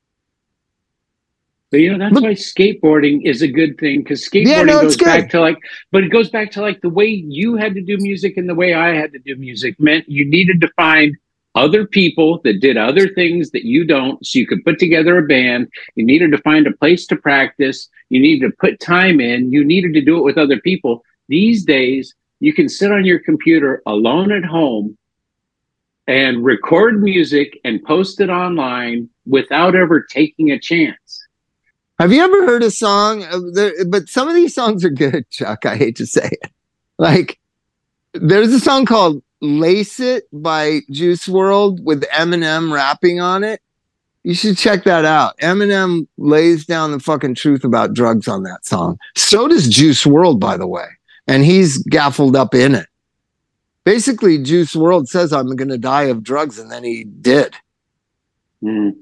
But that's why skateboarding is a good thing, because skateboarding goes back to but it goes back to the way you had to do music and the way I had to do music meant you needed to find other people that did other things that you don't, so you could put together a band. You needed to find a place to practice. You needed to put time in. You needed to do it with other people. These days, you can sit on your computer alone at home and record music and post it online without ever taking a chance. Have you ever heard a song? But some of these songs are good, Chuck. I hate to say it. Like, there's a song called Lace It by Juice WRLD with Eminem rapping on it. You should check that out. Eminem lays down the fucking truth about drugs on that song. So does Juice WRLD, by the way. And he's gaffled up in it. Basically, Juice WRLD says, I'm going to die of drugs, and then he did. Mm.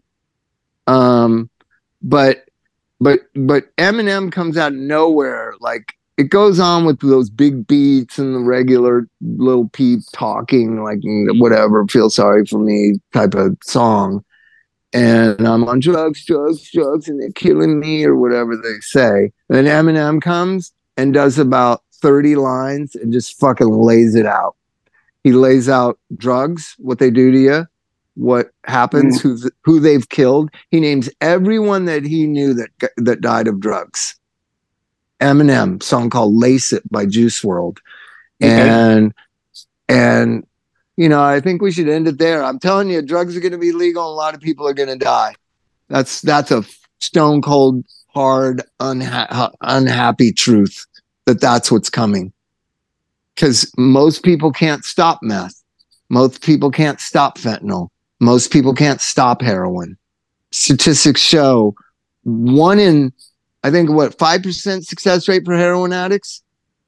But Eminem comes out of nowhere. Like, it goes on with those big beats and the regular Lil Peep talking, like, whatever, feel sorry for me type of song. And I'm on drugs, and they're killing me, or whatever they say. And then Eminem comes and does about 30 lines and just fucking lays it out. He lays out drugs, what they do to you, what happens, who they've killed. He names everyone that he knew that died of drugs. Eminem, song called Lace It by Juice WRLD. Okay. And you know, I think we should end it there. I'm telling you, drugs are going to be legal and a lot of people are going to die. That's a stone cold, hard, unhappy truth that's what's coming. Because most people can't stop meth. Most people can't stop fentanyl. Most people can't stop heroin. Statistics show 1 in, I think, 5% success rate for heroin addicts?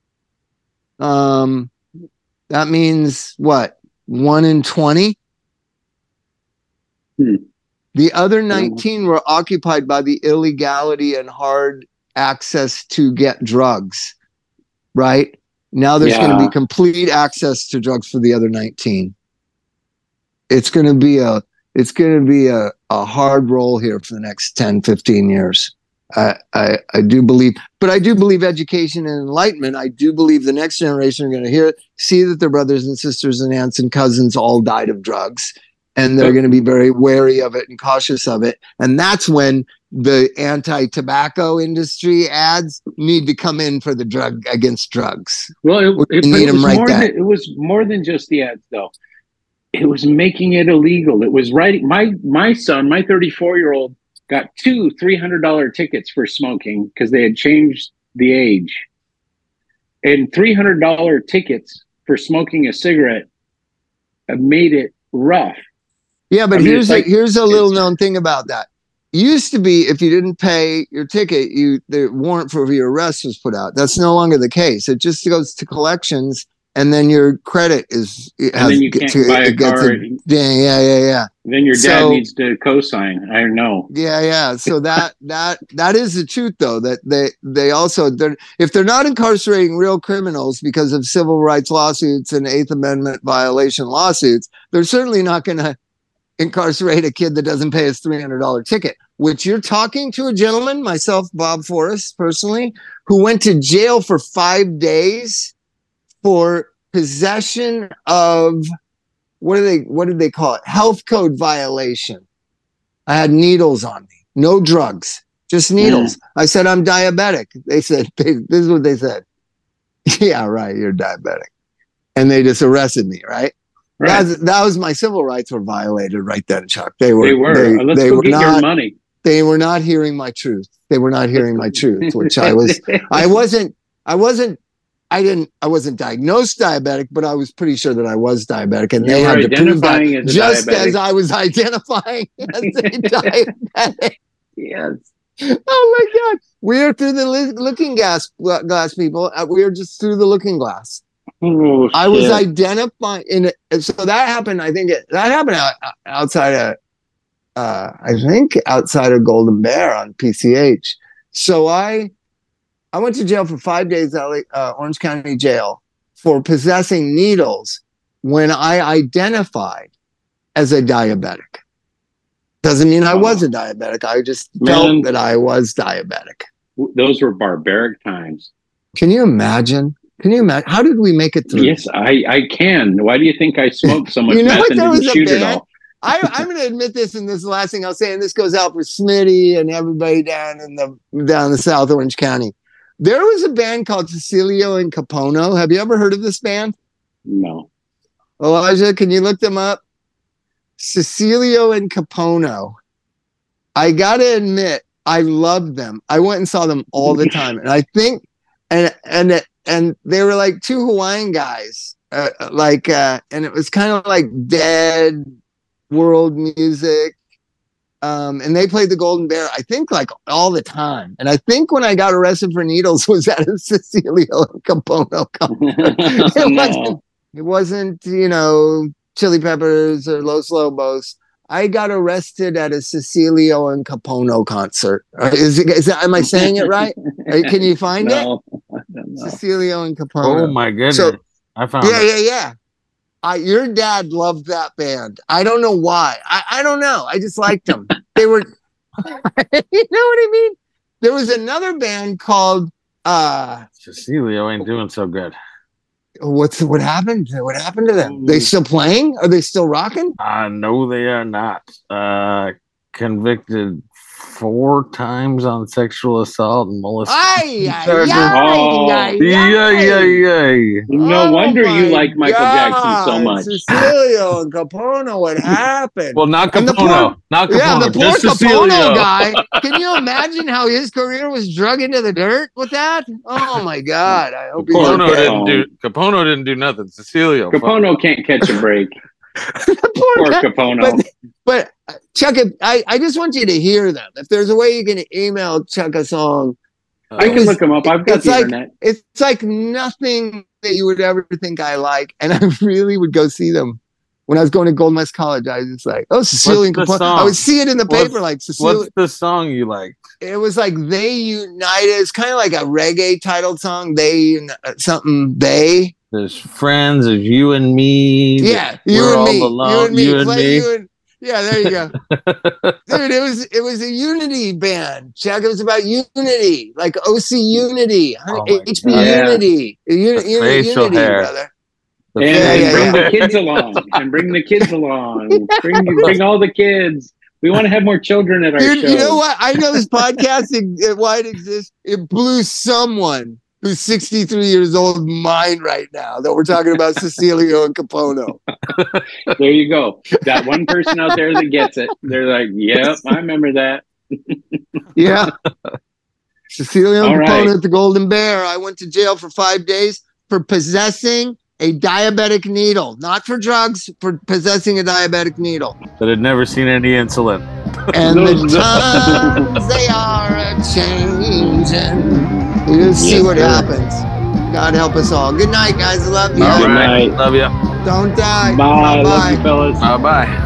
That means what? 1 in 20? The other 19 were occupied by the illegality and hard access to get drugs, right? Now there's going to be complete access to drugs for the other 19. It's going to be a hard roll here for the next 10, 15 years. I do believe, but I do believe education and enlightenment. I do believe the next generation are going to see that their brothers and sisters and aunts and cousins all died of drugs, and they're going to be very wary of it and cautious of it. And that's when the anti-tobacco industry ads need to come in for the drug against drugs. Well, it was more than just the ads, though. It was making it illegal. It was writing. My son, my 34-year-old, got 2 $300 tickets for smoking because they had changed the age. And $300 tickets for smoking a cigarette made it rough. Yeah, but here's a little known thing about that. Used to be, if you didn't pay your ticket, the warrant for your arrest was put out. That's no longer the case. It just goes to collections, and then your credit and then you can't buy a car. Yeah. Then your dad needs to co-sign. I know. Yeah. So that is the truth, though. That they also, if they're not incarcerating real criminals because of civil rights lawsuits and 8th Amendment violation lawsuits, they're certainly not going to incarcerate a kid that doesn't pay his $300 ticket. Which you're talking to a gentleman, myself, Bob Forrest, personally, who went to jail for 5 days for possession of what did they call it? Health code violation. I had needles on me, no drugs, just needles. I said, I'm diabetic. They said, this is what they said. Yeah, right. You're diabetic. And they just arrested me. Right. That was my civil rights were violated right then, Chuck. They were. Let's go get your money. They were not hearing my truth. Which I wasn't diagnosed diabetic, but I was pretty sure that I was diabetic, and they had to prove that just as I was identifying as a diabetic. Yes. Oh my God. We are through the looking glass, people. We are just through the looking glass. Oh, I was identifying so that happened. I think that happened outside of Golden Bear on PCH. So I went to jail for 5 days at Orange County Jail for possessing needles when I identified as a diabetic. Doesn't mean I was a diabetic. I just felt that I was diabetic. Those were barbaric times. Can you imagine? Can you imagine? How did we make it through? Yes, I can. Why do you think I smoked so much You know meth what? and There didn't was a shoot it band. all? I'm going to admit this, and this is the last thing I'll say, and this goes out for Smitty and everybody down in the South Orange County. There was a band called Cecilio and Capono. Have you ever heard of this band? No. Elijah, can you look them up? Cecilio and Capono. I got to admit, I loved them. I went and saw them all the time, and I think, and they were like two Hawaiian guys, and it was kind of like dead world music, and they played the Golden Bear, I think, like all the time. And I think when I got arrested for needles was at a Cecilio and Capono concert. It wasn't, Chili Peppers or Los Lobos. I got arrested at a Cecilio and Capono concert. Am I saying it right? Can you find it? Cecilio and Capono. Oh my goodness! So, I found it. Yeah. Your dad loved that band. I don't know why. I don't know. I just liked them. They were, you know what I mean? There was another band called Cecilio ain't doing so good. What happened? What happened to them? They still playing? Are they still rocking? No, they are not. Convicted 4 times on sexual assault and molestation. No wonder you like Michael Jackson so much. Cecilio and Capono, what happened? Well, not Capono. The poor just Capono Cecilio. guy. Can you imagine how his career was drug into the dirt with that? Oh my God! I hope Capono didn't do nothing. Cecilio. Capono can't catch a break. Poor Capono. But Chuck, I just want you to hear them. If there's a way you can email Chuck a song, I can look them up. I've got the internet. It's like nothing that you would ever think I like, and I really would go see them. When I was going to Golden West College, I was just like, Cecilio and Capono. I would see it in the paper, like Cecilio. What's the song you like? It was like They United. It's kind of like a reggae titled song. They. There's friends of you and me. Yeah, you and me. Yeah, there you go. Dude, it was a unity band. Chuck, it was about unity, like OC Unity, HB Unity. Unity, brother. Bring the kids along. And bring the kids along. Bring all the kids. We want to have more children at our show. You know what? I know this podcast, why it exists, it blew someone who's 63 years old mind right now that we're talking about Cecilio and Capono. There you go. That one person out there that gets it. They're like, yep, I remember that. Yeah. Cecilio and Capono at the Golden Bear. I went to jail for 5 days for possessing a diabetic needle. Not for drugs, for possessing a diabetic needle. That had never seen any insulin. And the times they are a-changing. We'll see what happens. God help us all. Good night, guys. I love you. Good night. Love you. Don't die. Bye. Love you, fellas. Bye-bye.